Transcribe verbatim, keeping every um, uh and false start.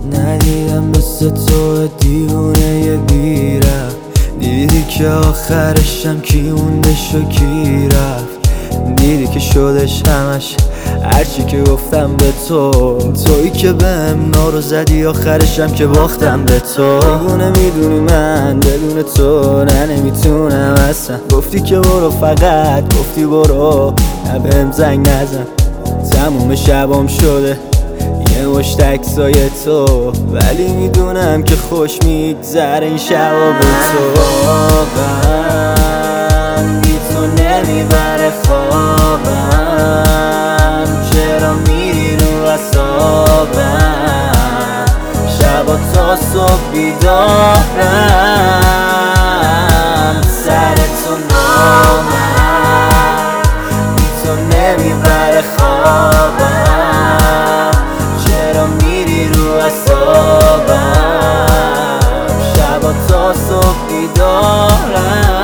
ندیدم مثل تو دیوونه بیرفت، دیدی که آخرشم کی موندش و کی رفت، دیدی که شدش همش هرچی که گفتم به تو، تویی که بهم نارو زدی آخرشم که باختم به تو. دیوونه میدونی من بدون تو نه نمیتونم اصلا، گفتی که برو فقط گفتی برو نه بهم زنگ نزن، تموم شبام شده یه مشت عکسای تو، ولی میدونم که خوش میگذره این شبا به تو. واقعا بی تو نمیبره خوابم، چرا میری رو اعصابم، شبا تا صبح بیدارم سر تو نامم، بی تو نمیبره خوابم، چرا میری رو اعصابم، شبا تا صبح بیدارم.